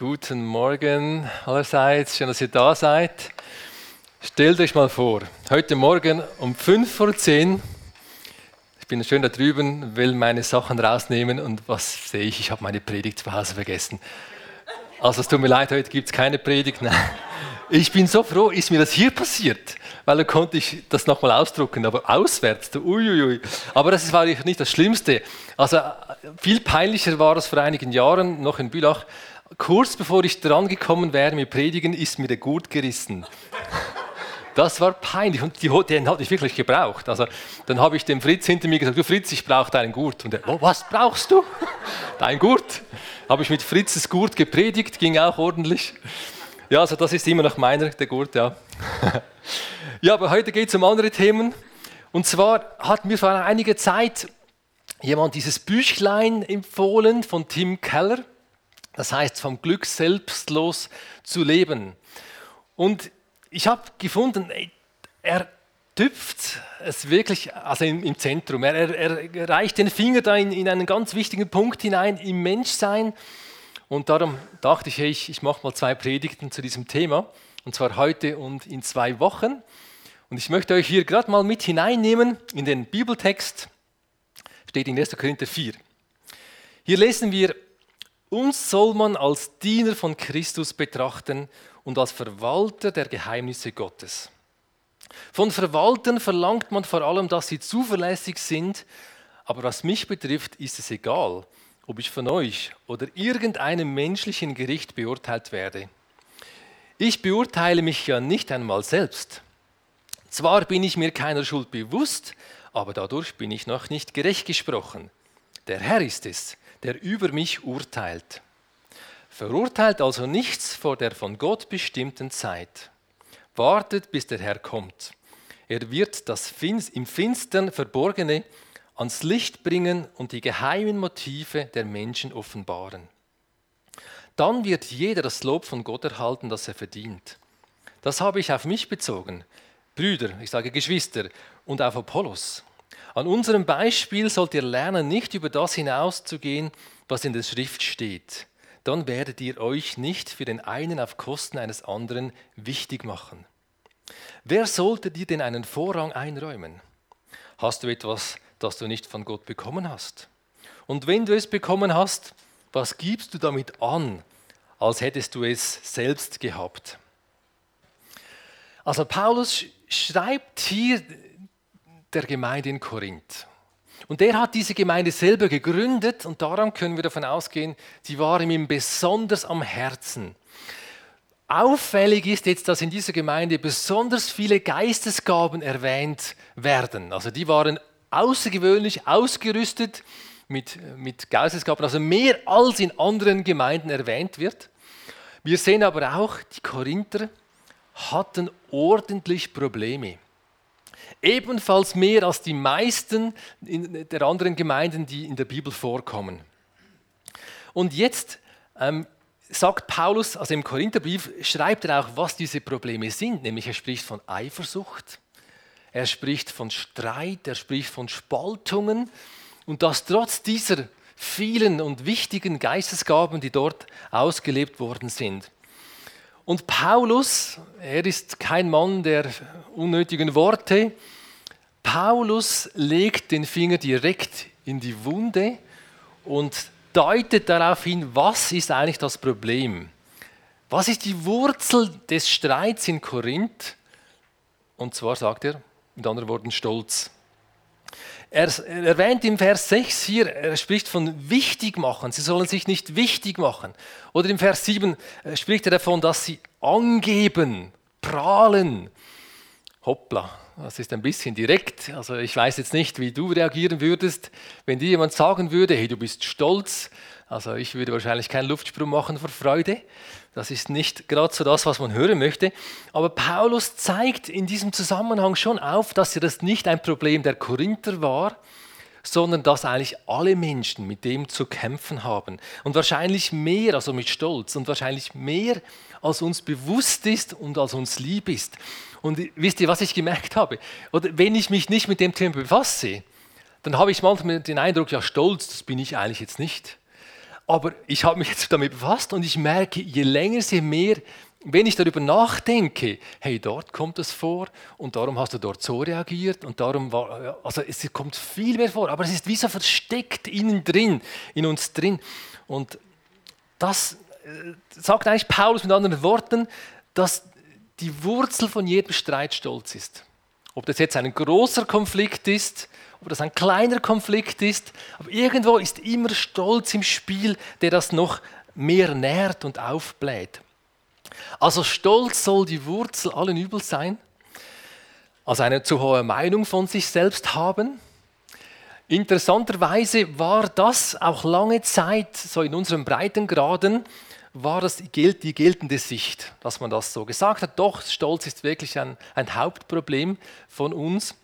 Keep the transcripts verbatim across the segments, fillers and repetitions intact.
Guten Morgen allerseits, schön, dass ihr da seid. Stellt euch mal vor, heute Morgen um fünf vor zehn, ich bin schön da drüben, will meine Sachen rausnehmen und was sehe ich? Ich habe meine Predigt zu Hause vergessen. Also es tut mir leid, heute gibt es keine Predigt. Nein. Ich bin so froh, ist mir das hier passiert, weil dann konnte ich das nochmal ausdrucken, aber auswärts, uiuiui. Aber das war nicht das Schlimmste. Also viel peinlicher war es vor einigen Jahren, noch in Bülach. Kurz bevor ich dran gekommen wäre mit Predigen, ist mir der Gurt gerissen. Das war peinlich und die, den hatte ich wirklich gebraucht. Also, dann habe ich dem Fritz hinter mir gesagt, du Fritz, ich brauche deinen Gurt. Und er, oh, was brauchst du? Dein Gurt. Habe ich mit Fritzes Gurt gepredigt, ging auch ordentlich. Ja, also das ist immer noch meiner, der Gurt, ja. Ja, aber heute geht es um andere Themen. Und zwar hat mir vor einiger Zeit jemand dieses Büchlein empfohlen von Tim Keller. Das heißt, vom Glück selbstlos zu leben. Und ich habe gefunden, er tüpft es wirklich also im, im Zentrum. Er, er, er reicht den Finger da in, in einen ganz wichtigen Punkt hinein, im Menschsein. Und darum dachte ich, hey, ich, ich mache mal zwei Predigten zu diesem Thema. Und zwar heute und in zwei Wochen. Und ich möchte euch hier gerade mal mit hineinnehmen in den Bibeltext. Steht in erster Korinther vier. Hier lesen wir: Uns soll man als Diener von Christus betrachten und als Verwalter der Geheimnisse Gottes. Von Verwaltern verlangt man vor allem, dass sie zuverlässig sind, aber was mich betrifft, ist es egal, ob ich von euch oder irgendeinem menschlichen Gericht beurteilt werde. Ich beurteile mich ja nicht einmal selbst. Zwar bin ich mir keiner Schuld bewusst, aber dadurch bin ich noch nicht gerecht gesprochen. Der Herr ist es, der über mich urteilt. Verurteilt also nichts vor der von Gott bestimmten Zeit. Wartet, bis der Herr kommt. Er wird das im Finstern Verborgene ans Licht bringen und die geheimen Motive der Menschen offenbaren. Dann wird jeder das Lob von Gott erhalten, das er verdient. Das habe ich auf mich bezogen, Brüder, ich sage Geschwister, und auf Apollos. An unserem Beispiel sollt ihr lernen, nicht über das hinauszugehen, was in der Schrift steht. Dann werdet ihr euch nicht für den einen auf Kosten eines anderen wichtig machen. Wer sollte dir denn einen Vorrang einräumen? Hast du etwas, das du nicht von Gott bekommen hast? Und wenn du es bekommen hast, was gibst du damit an, als hättest du es selbst gehabt? Also Paulus schreibt hier der Gemeinde in Korinth. Und der hat diese Gemeinde selber gegründet und daran können wir davon ausgehen, sie waren ihm besonders am Herzen. Auffällig ist jetzt, dass in dieser Gemeinde besonders viele Geistesgaben erwähnt werden. Also die waren außergewöhnlich ausgerüstet mit, mit Geistesgaben, also mehr als in anderen Gemeinden erwähnt wird. Wir sehen aber auch, die Korinther hatten ordentlich Probleme. Ebenfalls mehr als die meisten der anderen Gemeinden, die in der Bibel vorkommen. Und jetzt ähm, sagt Paulus, also im Korintherbrief, schreibt er auch, was diese Probleme sind. Nämlich er spricht von Eifersucht, er spricht von Streit, er spricht von Spaltungen. Und das trotz dieser vielen und wichtigen Geistesgaben, die dort ausgelebt worden sind. Und Paulus, er ist kein Mann der unnötigen Worte. Paulus legt den Finger direkt in die Wunde und deutet darauf hin, was ist eigentlich das Problem? Was ist die Wurzel des Streits in Korinth? Und zwar sagt er, mit anderen Worten, Stolz. Er erwähnt im Vers sechs hier, er spricht von wichtig machen, sie sollen sich nicht wichtig machen. Oder im Vers sieben spricht er davon, dass sie angeben, prahlen. Hoppla, das ist ein bisschen direkt. Also ich weiß jetzt nicht, wie du reagieren würdest, wenn dir jemand sagen würde, hey, du bist stolz. Also ich würde wahrscheinlich keinen Luftsprung machen vor Freude. Das ist nicht gerade so das, was man hören möchte. Aber Paulus zeigt in diesem Zusammenhang schon auf, dass das nicht ein Problem der Korinther war, sondern dass eigentlich alle Menschen mit dem zu kämpfen haben. Und wahrscheinlich mehr, also mit Stolz, und wahrscheinlich mehr, als uns bewusst ist und als uns lieb ist. Und wisst ihr, was ich gemerkt habe? Oder wenn ich mich nicht mit dem Thema befasse, dann habe ich manchmal den Eindruck, ja, stolz, das bin ich eigentlich jetzt nicht. Aber ich habe mich jetzt damit befasst und ich merke, je länger, je mehr, wenn ich darüber nachdenke, hey, dort kommt es vor und darum hast du dort so reagiert und darum war, also es kommt viel mehr vor, aber es ist wie so versteckt innen drin, in uns drin. Und das äh, sagt eigentlich Paulus mit anderen Worten, dass die Wurzel von jedem Streit Stolz ist. Ob das jetzt ein großer Konflikt ist, ob das ein kleiner Konflikt ist, aber irgendwo ist immer Stolz im Spiel, der das noch mehr nährt und aufbläht. Also Stolz soll die Wurzel allen Übels sein, also eine zu hohe Meinung von sich selbst haben. Interessanterweise war das auch lange Zeit, so in unseren Breitengraden, war das die geltende Sicht, dass man das so gesagt hat. Doch, Stolz ist wirklich ein, ein Hauptproblem von uns.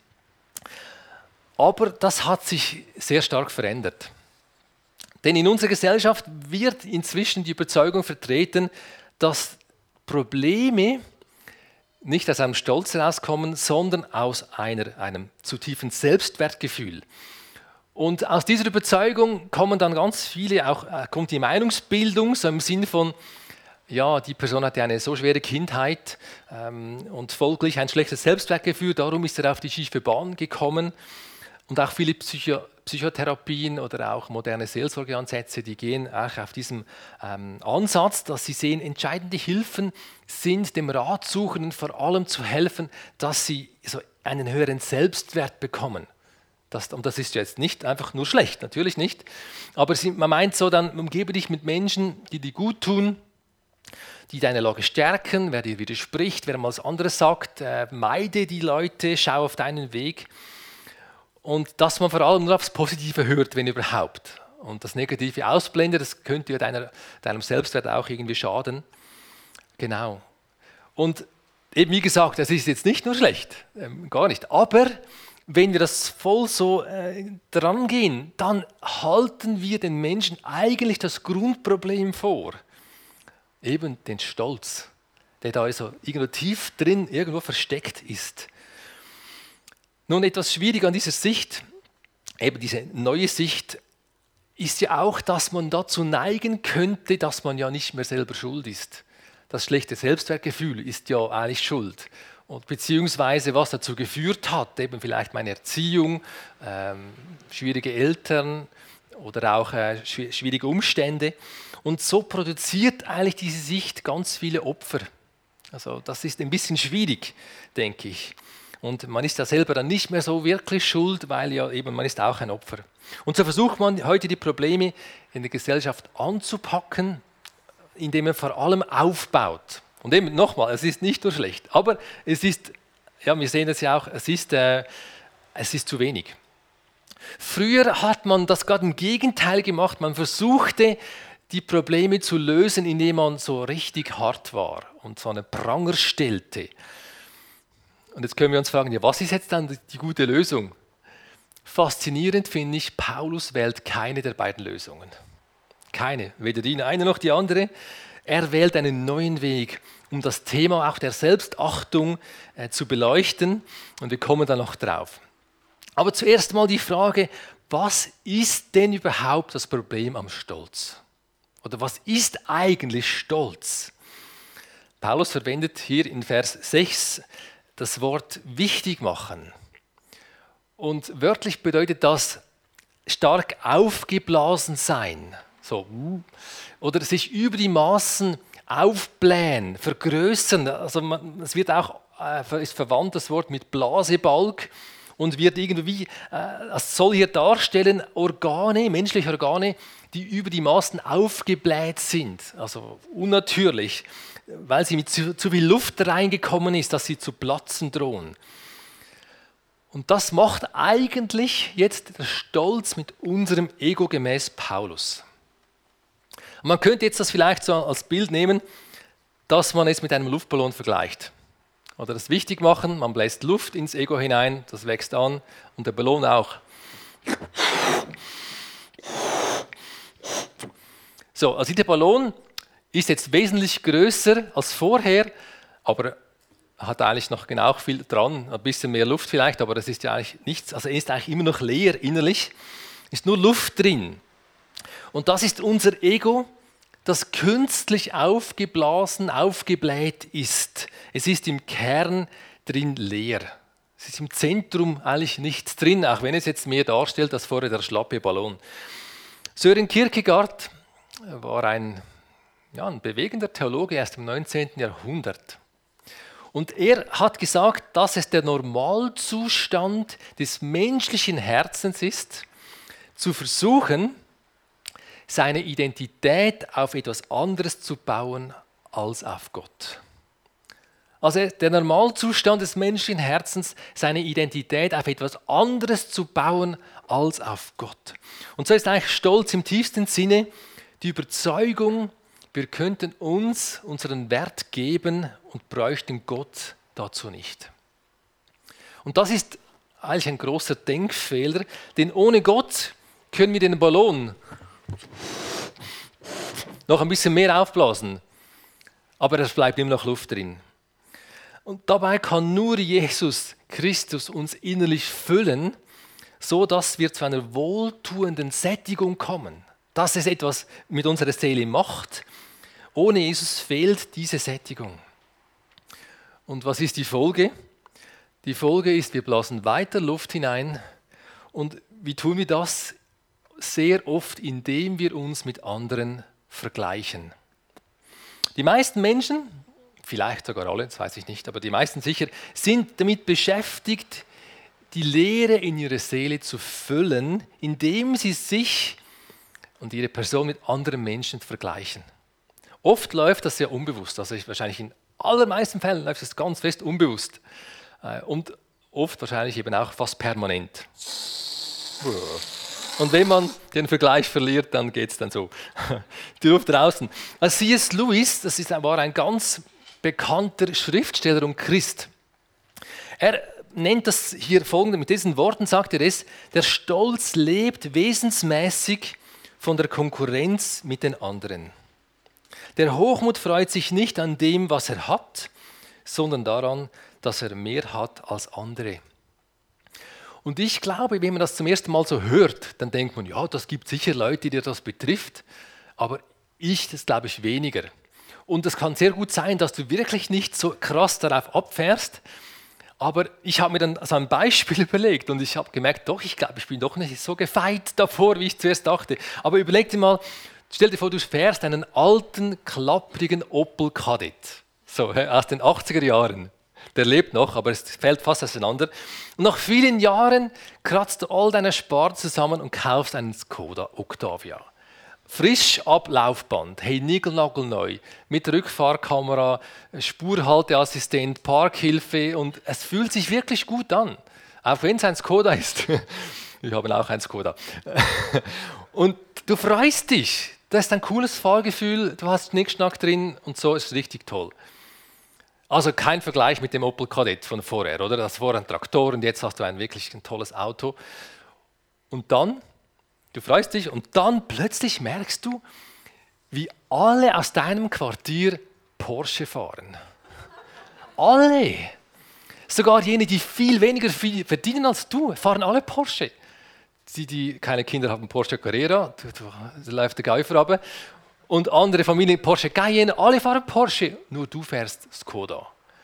Aber das hat sich sehr stark verändert. Denn in unserer Gesellschaft wird inzwischen die Überzeugung vertreten, dass Probleme nicht aus einem Stolz herauskommen, sondern aus einer, einem zu tiefen Selbstwertgefühl. Und aus dieser Überzeugung kommen dann ganz viele, auch äh, kommt die Meinungsbildung, so im Sinn von, ja, die Person hatte eine so schwere Kindheit ähm, und folglich ein schlechtes Selbstwertgefühl, darum ist er auf die schiefe Bahn gekommen. Und auch viele Psycho- Psychotherapien oder auch moderne Seelsorgeansätze, die gehen auch auf diesem ähm, Ansatz, dass sie sehen, entscheidende Hilfen sind dem Ratsuchenden vor allem zu helfen, dass sie so einen höheren Selbstwert bekommen. Das, und das ist jetzt nicht einfach nur schlecht, natürlich nicht. Aber sie, man meint so, dann umgebe dich mit Menschen, die dir gut tun, die deine Lage stärken, wer dir widerspricht, wer mal was anderes sagt, äh, meide die Leute, schau auf deinen Weg. Und dass man vor allem nur aufs Positive hört, wenn überhaupt. Und das Negative ausblendet, das könnte ja deiner, deinem Selbstwert auch irgendwie schaden. Genau. Und eben wie gesagt, das ist jetzt nicht nur schlecht, ähm, gar nicht. Aber wenn wir das voll so äh, dran gehen, dann halten wir den Menschen eigentlich das Grundproblem vor. Eben den Stolz, der da also irgendwo tief drin, irgendwo versteckt ist. Nun, etwas schwierig an dieser Sicht, eben diese neue Sicht, ist ja auch, dass man dazu neigen könnte, dass man ja nicht mehr selber schuld ist. Das schlechte Selbstwertgefühl ist ja eigentlich schuld. Und beziehungsweise was dazu geführt hat, eben vielleicht meine Erziehung, ähm, schwierige Eltern oder auch äh, schwierige Umstände. Und so produziert eigentlich diese Sicht ganz viele Opfer. Also das ist ein bisschen schwierig, denke ich. Und man ist ja selber dann nicht mehr so wirklich schuld, weil ja eben man ist auch ein Opfer. Und so versucht man heute die Probleme in der Gesellschaft anzupacken, indem man vor allem aufbaut. Und eben nochmal, es ist nicht nur schlecht, aber es ist, ja, wir sehen es ja auch, es ist, äh, es ist zu wenig. Früher hat man das gerade im Gegenteil gemacht, man versuchte die Probleme zu lösen, indem man so richtig hart war und so einen Pranger stellte. Und jetzt können wir uns fragen, ja, was ist jetzt dann die gute Lösung? Faszinierend finde ich, Paulus wählt keine der beiden Lösungen. Keine, weder die eine noch die andere. Er wählt einen neuen Weg, um das Thema auch der Selbstachtung äh, zu beleuchten. Und wir kommen da noch drauf. Aber zuerst mal die Frage, was ist denn überhaupt das Problem am Stolz? Oder was ist eigentlich Stolz? Paulus verwendet hier in Vers sechs das Wort wichtig machen. Und wörtlich bedeutet das stark aufgeblasen sein. So. Oder sich über die Maßen aufblähen, vergrößern. Also man, es wird auch äh, ist verwandt das Wort mit Blasebalg und wird irgendwie, äh, es soll hier darstellen, Organe, menschliche Organe, die über die Maßen aufgebläht sind. Also unnatürlich, weil sie mit zu, zu viel Luft reingekommen ist, dass sie zu platzen drohen. Und das macht eigentlich jetzt der Stolz mit unserem Ego gemäß Paulus. Und man könnte jetzt das vielleicht so als Bild nehmen, dass man es mit einem Luftballon vergleicht. Oder das wichtig machen, man bläst Luft ins Ego hinein, das wächst an und der Ballon auch. So, also der Ballon ist jetzt wesentlich größer als vorher, aber hat eigentlich noch genau viel dran, ein bisschen mehr Luft vielleicht, aber das ist ja eigentlich nichts, also er ist eigentlich immer noch leer innerlich, ist nur Luft drin. Und das ist unser Ego, das künstlich aufgeblasen, aufgebläht ist. Es ist im Kern drin leer. Es ist im Zentrum eigentlich nichts drin, auch wenn es jetzt mehr darstellt als vorher der schlappe Ballon. Søren Kierkegaard war ein, ja, ein bewegender Theologe erst im neunzehnten Jahrhundert. Und er hat gesagt, dass es der Normalzustand des menschlichen Herzens ist, zu versuchen, seine Identität auf etwas anderes zu bauen als auf Gott. Also der Normalzustand des menschlichen Herzens, seine Identität auf etwas anderes zu bauen als auf Gott. Und so ist eigentlich Stolz im tiefsten Sinne die Überzeugung, wir könnten uns unseren Wert geben und bräuchten Gott dazu nicht. Und das ist eigentlich ein großer Denkfehler, denn ohne Gott können wir den Ballon noch ein bisschen mehr aufblasen, aber es bleibt immer noch Luft drin. Und dabei kann nur Jesus Christus uns innerlich füllen, so dass wir zu einer wohltuenden Sättigung kommen, dass es etwas mit unserer Seele macht. Ohne Jesus fehlt diese Sättigung. Und was ist die Folge? Die Folge ist, wir blasen weiter Luft hinein. Und wie tun wir das? Sehr oft, indem wir uns mit anderen vergleichen. Die meisten Menschen, vielleicht sogar alle, das weiß ich nicht, aber die meisten sicher, sind damit beschäftigt, die Leere in ihrer Seele zu füllen, indem sie sich und ihre Person mit anderen Menschen vergleichen. Oft läuft das sehr unbewusst, also wahrscheinlich in allermeisten Fällen läuft das ganz fest unbewusst und oft wahrscheinlich eben auch fast permanent. Und wenn man den Vergleich verliert, dann geht es dann so. Die Luft draußen. Also C S Lewis, das ist, war ein ganz bekannter Schriftsteller und Christ. Er nennt das hier folgende, mit diesen Worten sagt er es, der Stolz lebt wesensmäßig von der Konkurrenz mit den anderen. Der Hochmut freut sich nicht an dem, was er hat, sondern daran, dass er mehr hat als andere. Und ich glaube, wenn man das zum ersten Mal so hört, dann denkt man, ja, das gibt sicher Leute, die das betrifft, aber ich, das glaube ich weniger. Und es kann sehr gut sein, dass du wirklich nicht so krass darauf abfährst, aber ich habe mir dann so ein Beispiel überlegt und ich habe gemerkt, doch, ich glaube, ich bin doch nicht so gefeit davor, wie ich zuerst dachte. Aber überleg dir mal, stell dir vor, du fährst einen alten, klapprigen Opel Kadett, so aus den achtziger Jahren. Der lebt noch, aber es fällt fast auseinander. Und nach vielen Jahren kratzt du all deine Spar zusammen und kaufst einen Skoda Octavia. Frisch ab Laufband, hey, niegelnagelneu, mit Rückfahrkamera, Spurhalteassistent, Parkhilfe und es fühlt sich wirklich gut an, auch wenn es ein Skoda ist. Ich habe auch ein Skoda. Und du freust dich, das ist ein cooles Fahrgefühl, du hast Schnickschnack drin und so ist es richtig toll. Also kein Vergleich mit dem Opel Kadett von vorher, oder? Das war ein Traktor und jetzt hast du ein wirklich ein tolles Auto. Und dann, du freust dich und dann plötzlich merkst du, wie alle aus deinem Quartier Porsche fahren. Alle. Sogar jene, die viel weniger viel verdienen als du, fahren alle Porsche. Die, die keine Kinder haben, Porsche Carrera, da läuft der Gäufer runter. Und andere Familien, Porsche Cayenne, alle fahren Porsche, nur du fährst Skoda.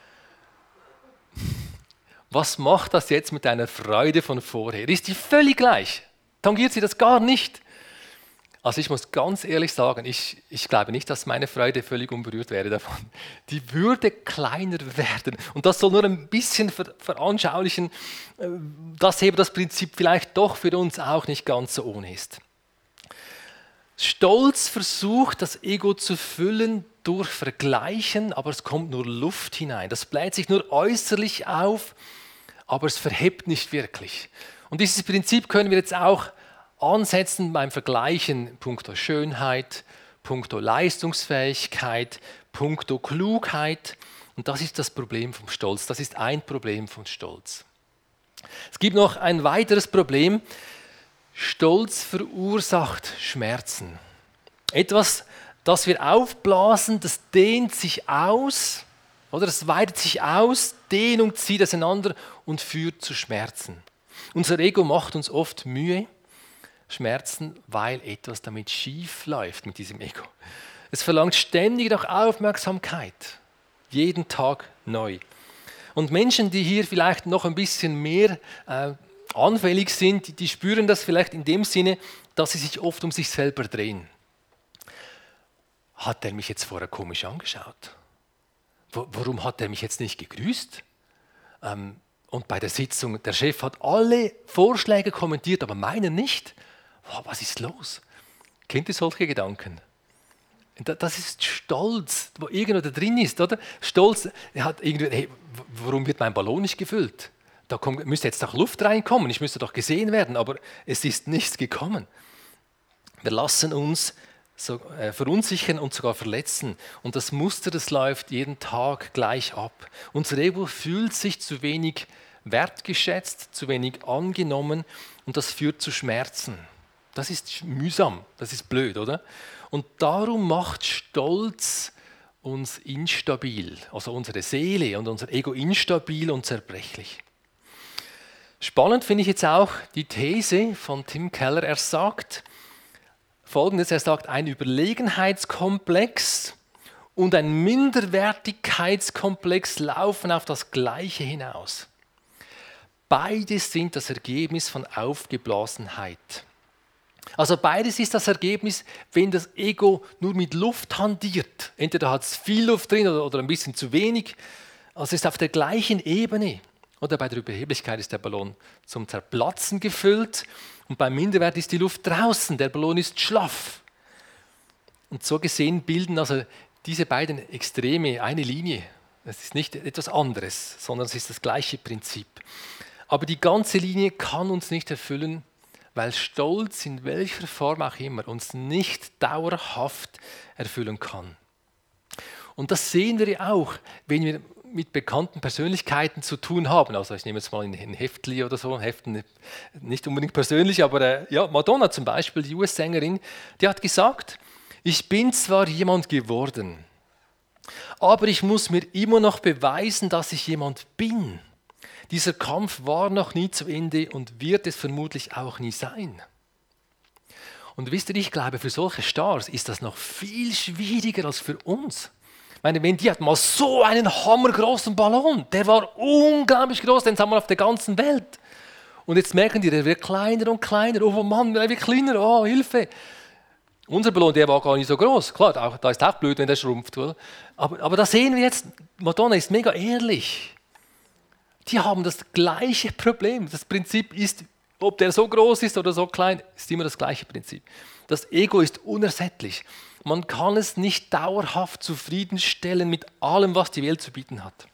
Was macht das jetzt mit deiner Freude von vorher? Ist die völlig gleich? Tangiert sie das gar nicht? Also ich muss ganz ehrlich sagen, ich, ich glaube nicht, dass meine Freude völlig unberührt wäre davon. Die würde kleiner werden. Und das soll nur ein bisschen ver- veranschaulichen, dass eben das Prinzip vielleicht doch für uns auch nicht ganz so ohne ist. Stolz versucht, das Ego zu füllen durch Vergleichen, aber es kommt nur Luft hinein. Das bläht sich nur äußerlich auf, aber es verhebt nicht wirklich. Und dieses Prinzip können wir jetzt auch ansetzen beim Vergleichen punkto Schönheit, punkto Leistungsfähigkeit, punkto Klugheit. Und das ist das Problem vom Stolz. Das ist ein Problem von Stolz. Es gibt noch ein weiteres Problem. Stolz verursacht Schmerzen. Etwas, das wir aufblasen, das dehnt sich aus, oder es weitet sich aus, Dehnung zieht auseinander und führt zu Schmerzen. Unser Ego macht uns oft Mühe, Schmerzen, weil etwas damit schief läuft mit diesem Ego. Es verlangt ständig nach Aufmerksamkeit, jeden Tag neu. Und Menschen, die hier vielleicht noch ein bisschen mehr äh, anfällig sind, die, die spüren das vielleicht in dem Sinne, dass sie sich oft um sich selber drehen. Hat er mich jetzt vorher komisch angeschaut? Wo, warum hat er mich jetzt nicht gegrüßt? Ähm, und bei der Sitzung, der Chef hat alle Vorschläge kommentiert, aber meinen nicht. Wow, was ist los? Kennt ihr solche Gedanken? Das ist Stolz, wo irgendwo da drin ist, oder? Stolz, er hat irgendwie, hey, warum wird mein Ballon nicht gefüllt? Da kommt, müsste jetzt doch Luft reinkommen, ich müsste doch gesehen werden, aber es ist nichts gekommen. Wir lassen uns so, äh, verunsichern und sogar verletzen. Und das Muster, das läuft jeden Tag gleich ab. Unser Ego fühlt sich zu wenig wertgeschätzt, zu wenig angenommen und das führt zu Schmerzen. Das ist mühsam, das ist blöd, oder? Und darum macht Stolz uns instabil, also unsere Seele und unser Ego instabil und zerbrechlich. Spannend finde ich jetzt auch die These von Tim Keller. Er sagt Folgendes, er sagt, ein Überlegenheitskomplex und ein Minderwertigkeitskomplex laufen auf das Gleiche hinaus. Beides sind das Ergebnis von Aufgeblasenheit. Also beides ist das Ergebnis, wenn das Ego nur mit Luft hantiert. Entweder hat es viel Luft drin oder, oder ein bisschen zu wenig. Also es ist auf der gleichen Ebene. Oder bei der Überheblichkeit ist der Ballon zum Zerplatzen gefüllt und beim Minderwert ist die Luft draußen, der Ballon ist schlaff. Und so gesehen bilden also diese beiden Extreme eine Linie. Es ist nicht etwas anderes, sondern es ist das gleiche Prinzip. Aber die ganze Linie kann uns nicht erfüllen, weil Stolz in welcher Form auch immer uns nicht dauerhaft erfüllen kann. Und das sehen wir ja auch, wenn wir mit bekannten Persönlichkeiten zu tun haben. Also ich nehme jetzt mal ein Heftli oder so, Heften nicht unbedingt persönlich, aber äh, ja, Madonna zum Beispiel, die U S-Sängerin, die hat gesagt, ich bin zwar jemand geworden, aber ich muss mir immer noch beweisen, dass ich jemand bin. Dieser Kampf war noch nie zu Ende und wird es vermutlich auch nie sein. Und wisst ihr, ich glaube, für solche Stars ist das noch viel schwieriger als für uns. Ich meine, wenn die hat mal so einen hammergroßen Ballon, der war unglaublich groß, den haben wir auf der ganzen Welt. Und jetzt merken die, der wird kleiner und kleiner. Oh Mann, der wird kleiner, oh Hilfe. Unser Ballon, der war gar nicht so groß. Klar, da ist auch blöd, wenn der schrumpft. Aber, aber da sehen wir jetzt, Madonna ist mega ehrlich. Die haben das gleiche Problem. Das Prinzip ist, ob der so groß ist oder so klein, ist immer das gleiche Prinzip. Das Ego ist unersättlich. Man kann es nicht dauerhaft zufriedenstellen mit allem, was die Welt zu bieten hat.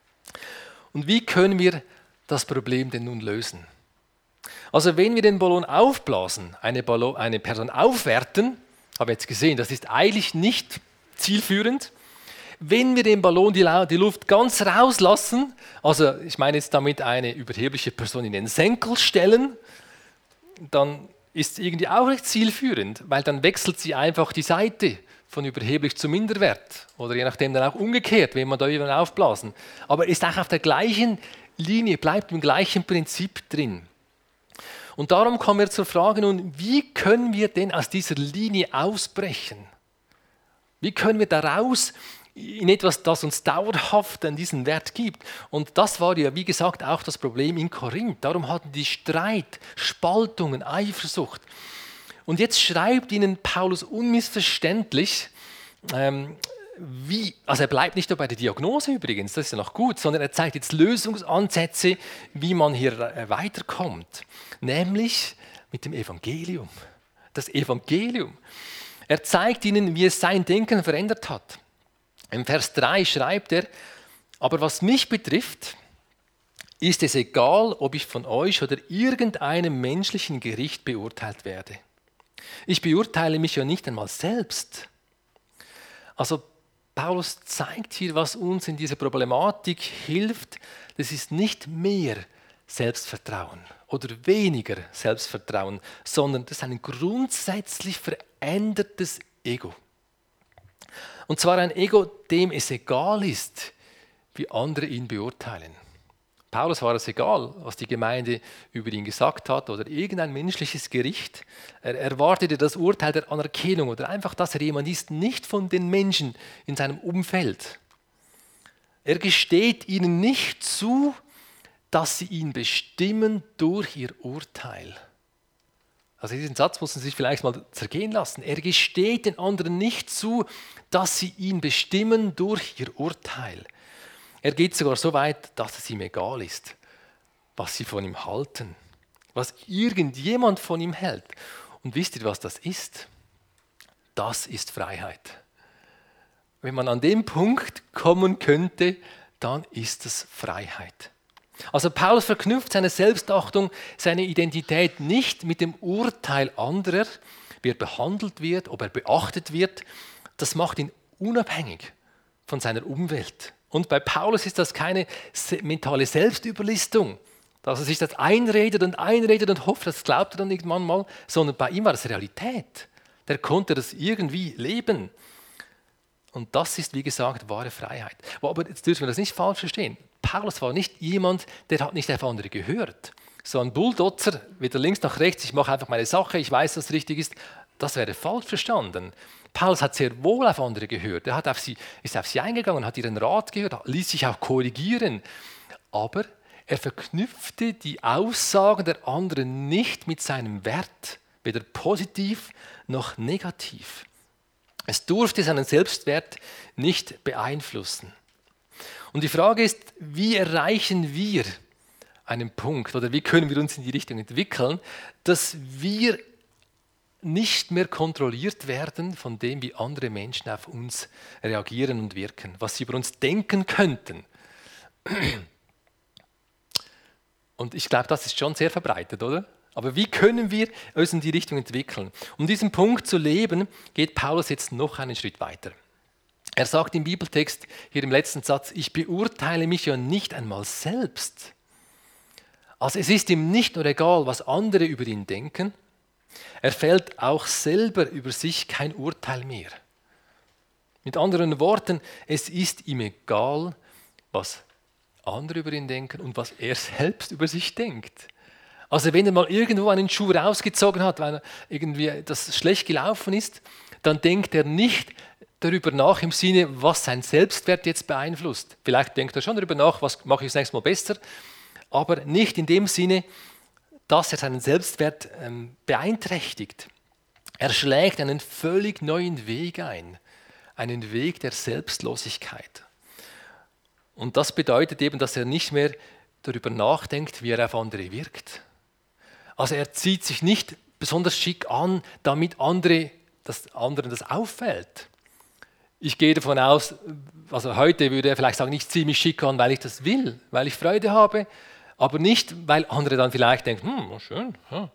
Und wie können wir das Problem denn nun lösen? Also wenn wir den Ballon aufblasen, eine, Ballon, eine Person aufwerten, habe ich jetzt gesehen, das ist eigentlich nicht zielführend. Wenn wir den Ballon, die, die Luft ganz rauslassen, also ich meine jetzt damit eine überhebliche Person in den Senkel stellen, dann ist es irgendwie auch nicht zielführend, weil dann wechselt sie einfach die Seite von überheblich zu Minderwert oder je nachdem dann auch umgekehrt, wenn man da jemanden aufblasen. Aber ist auch auf der gleichen Linie, bleibt im gleichen Prinzip drin. Und darum kommen wir zur Frage nun, wie können wir denn aus dieser Linie ausbrechen? Wie können wir daraus in etwas, das uns dauerhaft an diesen Wert gibt? Und das war ja, wie gesagt, auch das Problem in Korinth. Darum hatten die Streit, Spaltungen, Eifersucht. Und jetzt schreibt ihnen Paulus unmissverständlich, ähm, wie, also er bleibt nicht nur bei der Diagnose übrigens, das ist ja noch gut, sondern er zeigt jetzt Lösungsansätze, wie man hier äh, weiterkommt. Nämlich mit dem Evangelium. Das Evangelium. Er zeigt ihnen, wie es sein Denken verändert hat. Im Vers drei schreibt er, aber was mich betrifft, ist es egal, ob ich von euch oder irgendeinem menschlichen Gericht beurteilt werde. Ich beurteile mich ja nicht einmal selbst. Also Paulus zeigt hier, was uns in dieser Problematik hilft. Das ist nicht mehr Selbstvertrauen oder weniger Selbstvertrauen, sondern das ist ein grundsätzlich verändertes Ego. Und zwar ein Ego, dem es egal ist, wie andere ihn beurteilen. Paulus war es egal, was die Gemeinde über ihn gesagt hat oder irgendein menschliches Gericht. Er erwartete das Urteil der Anerkennung oder einfach, dass er jemand ist, nicht von den Menschen in seinem Umfeld. Er gesteht ihnen nicht zu, dass sie ihn bestimmen durch ihr Urteil. Also diesen Satz muss man sich vielleicht mal zergehen lassen. Er gesteht den anderen nicht zu, dass sie ihn bestimmen durch ihr Urteil. Er geht sogar so weit, dass es ihm egal ist, was sie von ihm halten, was irgendjemand von ihm hält. Und wisst ihr, was das ist? Das ist Freiheit. Wenn man an den Punkt kommen könnte, dann ist es Freiheit. Also Paulus verknüpft seine Selbstachtung, seine Identität nicht mit dem Urteil anderer, wie er behandelt wird, ob er beachtet wird. Das macht ihn unabhängig von seiner Umwelt. Und bei Paulus ist das keine mentale Selbstüberlistung, dass er sich das einredet und einredet und hofft, das glaubt er dann irgendwann mal, sondern bei ihm war das Realität. Der konnte das irgendwie leben. Und das ist, wie gesagt, wahre Freiheit. Aber jetzt dürfen wir das nicht falsch verstehen. Paulus war nicht jemand, der hat nicht auf andere gehört. So ein Bulldozer, weder links noch rechts, ich mache einfach meine Sache, ich weiß, was richtig ist, das wäre falsch verstanden. Paulus hat sehr wohl auf andere gehört. Er hat auf sie, ist auf sie eingegangen, hat ihren Rat gehört, ließ sich auch korrigieren. Aber er verknüpfte die Aussagen der anderen nicht mit seinem Wert, weder positiv noch negativ. Es durfte seinen Selbstwert nicht beeinflussen. Und die Frage ist, wie erreichen wir einen Punkt oder wie können wir uns in die Richtung entwickeln, dass wir nicht mehr kontrolliert werden von dem, wie andere Menschen auf uns reagieren und wirken, was sie über uns denken könnten. Und ich glaube, das ist schon sehr verbreitet, oder? Aber wie können wir uns in die Richtung entwickeln? Um diesen Punkt zu leben, geht Paulus jetzt noch einen Schritt weiter. Er sagt im Bibeltext, hier im letzten Satz, ich beurteile mich ja nicht einmal selbst. Also es ist ihm nicht nur egal, was andere über ihn denken, er fällt auch selber über sich kein Urteil mehr. Mit anderen Worten, es ist ihm egal, was andere über ihn denken und was er selbst über sich denkt. Also wenn er mal irgendwo einen Schuh rausgezogen hat, weil irgendwie das schlecht gelaufen ist, dann denkt er nicht darüber nach im Sinne, was sein Selbstwert jetzt beeinflusst. Vielleicht denkt er schon darüber nach, was mache ich das nächste Mal besser, aber nicht in dem Sinne, dass er seinen Selbstwert ähm, beeinträchtigt. Er schlägt einen völlig neuen Weg ein, einen Weg der Selbstlosigkeit. Und das bedeutet eben, dass er nicht mehr darüber nachdenkt, wie er auf andere wirkt. Also er zieht sich nicht besonders schick an, damit andere, dass anderen das auffällt. Ich gehe davon aus, also heute würde er vielleicht sagen, ich ziehe mich schick an, weil ich das will, weil ich Freude habe, aber nicht, weil andere dann vielleicht denken, hm, schön. Ja.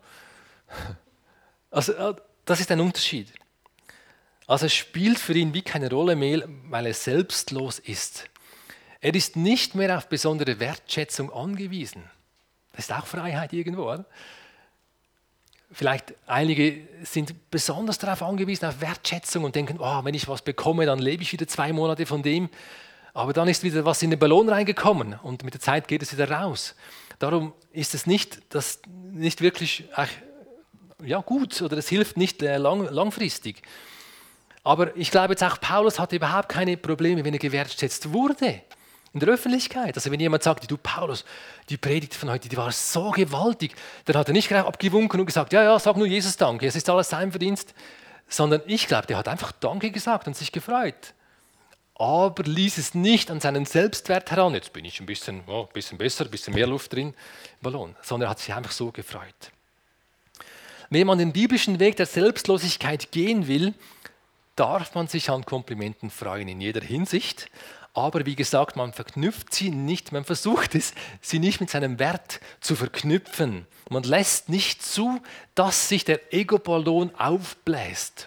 Also das ist ein Unterschied. Also es spielt für ihn wie keine Rolle mehr, weil er selbstlos ist. Er ist nicht mehr auf besondere Wertschätzung angewiesen. Das ist auch Freiheit irgendwo, oder? Vielleicht einige sind besonders darauf angewiesen, auf Wertschätzung und denken, oh, wenn ich was bekomme, dann lebe ich wieder zwei Monate von dem. Aber dann ist wieder was in den Ballon reingekommen und mit der Zeit geht es wieder raus. Darum ist es nicht, das nicht wirklich ach, ja, gut oder es hilft nicht lang, langfristig. Aber ich glaube jetzt auch, Paulus hatte überhaupt keine Probleme, wenn er gewertschätzt wurde. In der Öffentlichkeit. Also wenn jemand sagt, du Paulus, die Predigt von heute, die war so gewaltig, dann hat er nicht gleich abgewunken und gesagt, ja, ja, sag nur Jesus Danke, es ist alles sein Verdienst. Sondern ich glaube, der hat einfach Danke gesagt und sich gefreut. Aber ließ es nicht an seinen Selbstwert heran, jetzt bin ich ein bisschen, oh, ein bisschen besser, ein bisschen mehr Luft drin im Ballon, sondern er hat sich einfach so gefreut. Wenn man den biblischen Weg der Selbstlosigkeit gehen will, darf man sich an Komplimenten freuen in jeder Hinsicht. Aber wie gesagt, man verknüpft sie nicht, man versucht es, sie nicht mit seinem Wert zu verknüpfen. Man lässt nicht zu, dass sich der Ego-Ballon aufbläst.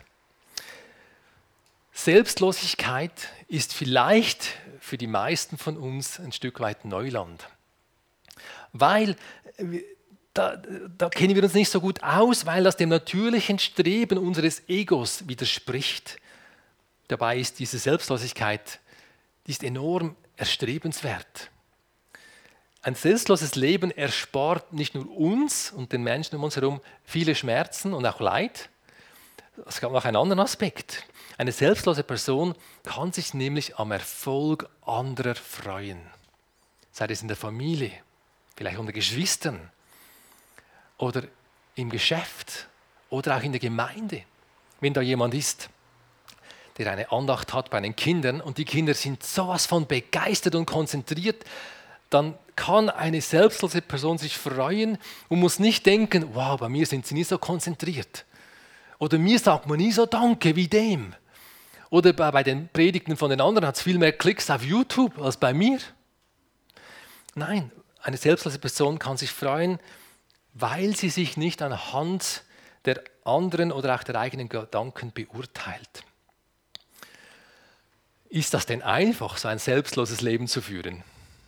Selbstlosigkeit ist vielleicht für die meisten von uns ein Stück weit Neuland. Weil da, da kennen wir uns nicht so gut aus, weil das dem natürlichen Streben unseres Egos widerspricht. Dabei ist diese Selbstlosigkeit, die ist enorm erstrebenswert. Ein selbstloses Leben erspart nicht nur uns und den Menschen um uns herum viele Schmerzen und auch Leid. Es gab noch einen anderen Aspekt. Eine selbstlose Person kann sich nämlich am Erfolg anderer freuen. Sei es in der Familie, vielleicht unter Geschwistern oder im Geschäft oder auch in der Gemeinde. Wenn da jemand ist, der eine Andacht hat bei den Kindern und die Kinder sind sowas von begeistert und konzentriert, dann kann eine selbstlose Person sich freuen und muss nicht denken, wow, bei mir sind sie nie so konzentriert. Oder mir sagt man nie so Danke wie dem. Oder bei den Predigten von den anderen hat es viel mehr Klicks auf YouTube als bei mir. Nein, eine selbstlose Person kann sich freuen, weil sie sich nicht anhand der anderen oder auch der eigenen Gedanken beurteilt. Ist das denn einfach, so ein selbstloses Leben zu führen?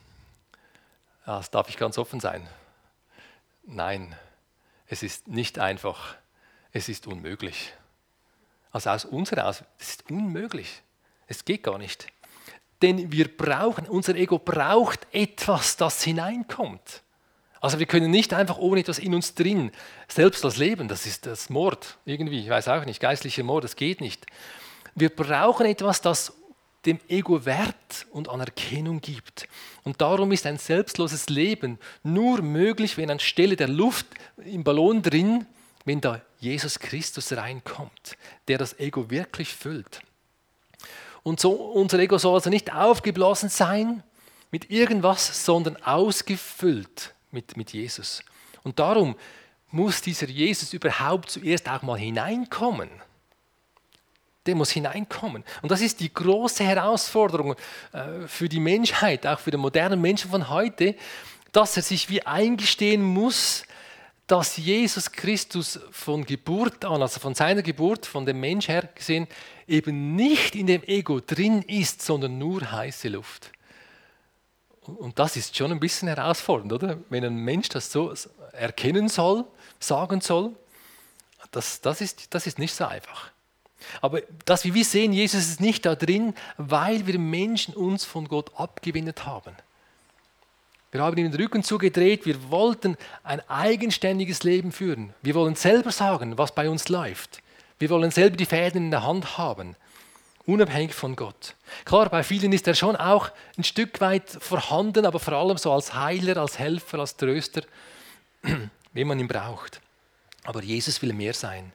Ja, das darf ich ganz offen sein. Nein, es ist nicht einfach, es ist unmöglich. Also aus unserer Sicht, es ist unmöglich. Es geht gar nicht. Denn wir brauchen, unser Ego braucht etwas, das hineinkommt. Also wir können nicht einfach ohne etwas in uns drin selbstlos leben. Das ist das Mord irgendwie, ich weiß auch nicht, geistlicher Mord, das geht nicht. Wir brauchen etwas, das dem Ego Wert und Anerkennung gibt. Und darum ist ein selbstloses Leben nur möglich, wenn anstelle der Luft im Ballon drin, wenn da Jesus Christus reinkommt, der das Ego wirklich füllt. Und so, unser Ego soll also nicht aufgeblasen sein mit irgendwas, sondern ausgefüllt mit, mit Jesus. Und darum muss dieser Jesus überhaupt zuerst auch mal hineinkommen. Der muss hineinkommen. Und das ist die große Herausforderung äh, für die Menschheit, auch für den modernen Menschen von heute, dass er sich wie eingestehen muss, dass Jesus Christus von Geburt an, also von seiner Geburt, von dem Mensch her gesehen, eben nicht in dem Ego drin ist, sondern nur heiße Luft. Und das ist schon ein bisschen herausfordernd, oder? Wenn ein Mensch das so erkennen soll, sagen soll, das, das, ist, das ist nicht so einfach. Aber das, wie wir sehen, Jesus ist nicht da drin, weil wir Menschen uns von Gott abgewendet haben. Wir haben ihm den Rücken zugedreht, wir wollten ein eigenständiges Leben führen. Wir wollen selber sagen, was bei uns läuft. Wir wollen selber die Fäden in der Hand haben, unabhängig von Gott. Klar, bei vielen ist er schon auch ein Stück weit vorhanden, aber vor allem so als Heiler, als Helfer, als Tröster, wenn man ihn braucht. Aber Jesus will mehr sein.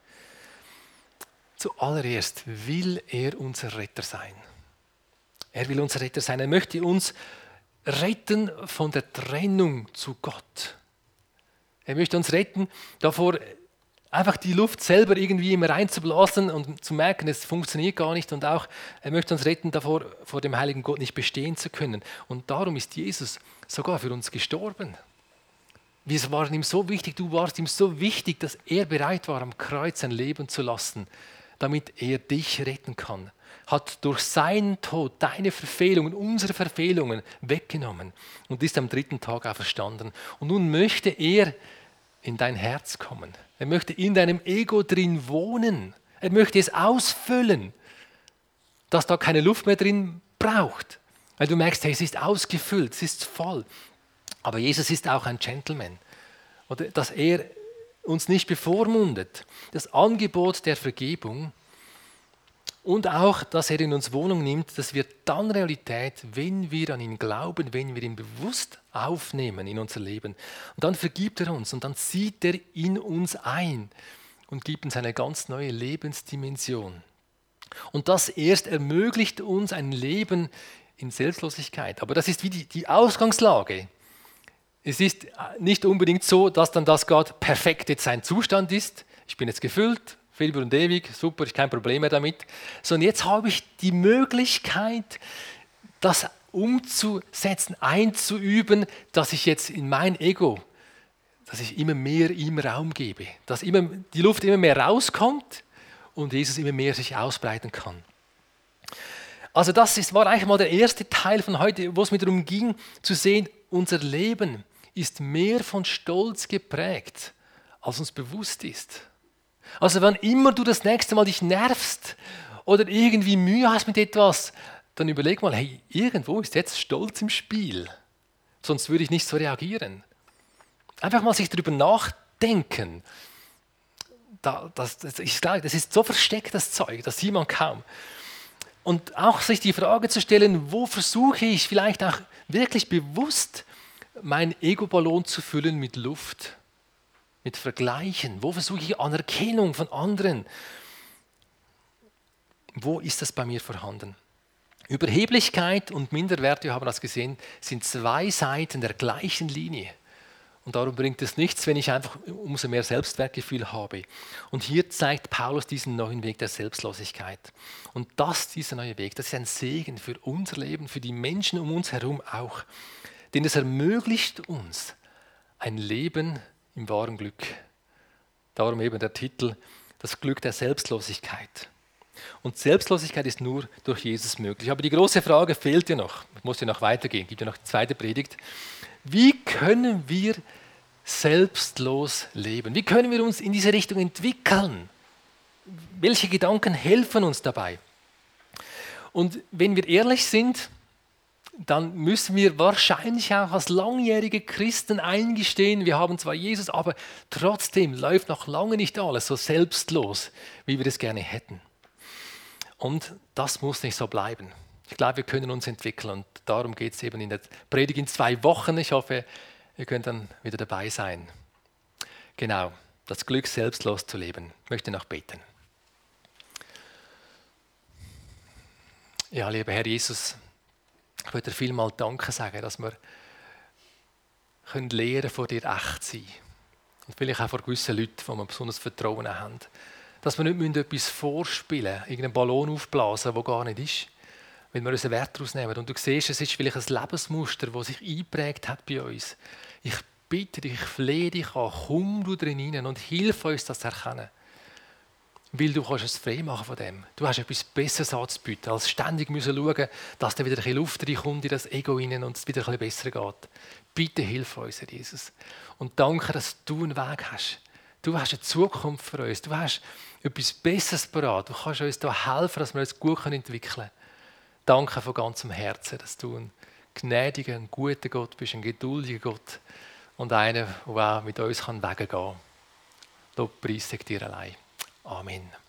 Zuallererst will er unser Retter sein. Er will unser Retter sein. Er möchte uns retten von der Trennung zu Gott. Er möchte uns retten davor, einfach die Luft selber irgendwie immer reinzublasen und zu merken, es funktioniert gar nicht. Und auch, er möchte uns retten davor, vor dem heiligen Gott nicht bestehen zu können. Und darum ist Jesus sogar für uns gestorben. Wir waren ihm so wichtig, du warst ihm so wichtig, dass er bereit war, am Kreuz sein Leben zu lassen, damit er dich retten kann. Hat durch seinen Tod deine Verfehlungen, unsere Verfehlungen weggenommen und ist am dritten Tag auferstanden. Und nun möchte er in dein Herz kommen. Er möchte in deinem Ego drin wohnen. Er möchte es ausfüllen, dass da keine Luft mehr drin braucht. Weil du merkst, hey, es ist ausgefüllt, es ist voll. Aber Jesus ist auch ein Gentleman. Oder dass er uns nicht bevormundet. Das Angebot der Vergebung und auch, dass er in uns Wohnung nimmt, das wird dann Realität, wenn wir an ihn glauben, wenn wir ihn bewusst aufnehmen in unser Leben. Und dann vergibt er uns und dann zieht er in uns ein und gibt uns eine ganz neue Lebensdimension. Und das erst ermöglicht uns ein Leben in Selbstlosigkeit. Aber das ist wie die, die Ausgangslage. Es ist nicht unbedingt so, dass dann das Gott perfekt jetzt sein Zustand ist. Ich bin jetzt gefüllt, für immer und ewig, super, ich kein Problem mehr damit. Sondern jetzt habe ich die Möglichkeit, das umzusetzen, einzuüben, dass ich jetzt in mein Ego, dass ich immer mehr ihm Raum gebe, dass immer, die Luft immer mehr rauskommt und Jesus immer mehr sich ausbreiten kann. Also das ist, war eigentlich mal der erste Teil von heute, wo es mir darum ging, zu sehen, unser Leben ist mehr von Stolz geprägt, als uns bewusst ist. Also wann immer du das nächste Mal dich nervst oder irgendwie Mühe hast mit etwas, dann überleg mal, hey, irgendwo ist jetzt Stolz im Spiel. sonst würde ich nicht so reagieren. Einfach mal sich darüber nachdenken. Da, das, das, ich sage, das ist so versteckt, das Zeug, das sieht man kaum. Und auch sich die Frage zu stellen, wo versuche ich vielleicht auch wirklich bewusst meinen Ego-Ballon zu füllen mit Luft, mit Vergleichen. Wo versuche ich Anerkennung von anderen? Wo ist das bei mir vorhanden? Überheblichkeit und Minderwert, wir haben das gesehen, sind zwei Seiten der gleichen Linie. Und darum bringt es nichts, wenn ich einfach umso mehr Selbstwertgefühl habe. Und hier zeigt Paulus diesen neuen Weg der Selbstlosigkeit. Und das, dieser neue Weg, das ist ein Segen für unser Leben, für die Menschen um uns herum auch. Denn es ermöglicht uns ein Leben im wahren Glück. Darum eben der Titel, das Glück der Selbstlosigkeit. Und Selbstlosigkeit ist nur durch Jesus möglich. Aber die große Frage fehlt ja noch. Ich muss ja noch weitergehen, es gibt ja noch die zweite Predigt. Wie können wir selbstlos leben? Wie können wir uns in diese Richtung entwickeln? Welche Gedanken helfen uns dabei? Und wenn wir ehrlich sind, dann müssen wir wahrscheinlich auch als langjährige Christen eingestehen, wir haben zwar Jesus, aber trotzdem läuft noch lange nicht alles so selbstlos, wie wir es gerne hätten. Und das muss nicht so bleiben. Ich glaube, wir können uns entwickeln und darum geht es eben in der Predigt in zwei Wochen. Ich hoffe, ihr könnt dann wieder dabei sein. Genau, das Glück, selbstlos zu leben. Ich möchte noch beten. Ja, lieber Herr Jesus, ich möchte dir vielmal Danke sagen, dass wir können lernen, vor dir echt zu sein. Und vielleicht auch vor gewissen Leuten, die wir besonders Vertrauen haben. Dass wir nicht etwas vorspielen müssen, irgendeinen Ballon aufblasen, der gar nicht ist, weil wir unseren Wert daraus nehmen. Und du siehst, es ist vielleicht ein Lebensmuster, das sich eingeprägt hat bei uns. Ich bitte dich, ich flehe dich an, komm du drin hinein und hilf uns, das zu erkennen. Weil du kannst es frei machen von dem. Du hast etwas Besseres anzubieten, als ständig müssen schauen, dass da wieder ein bisschen Luft reinkommt in das Ego hinein und es wieder ein bisschen besser geht. Bitte hilf uns, Herr Jesus. Und danke, dass du einen Weg hast. Du hast eine Zukunft für uns. Du hast etwas Besseres parat. Du kannst uns da helfen, dass wir uns gut entwickeln können. Danke von ganzem Herzen, dass du ein gnädiger, ein guter Gott bist, ein geduldiger Gott und einer, der auch mit uns Wege gehen kann. Lob, Preis dir allein. Amen.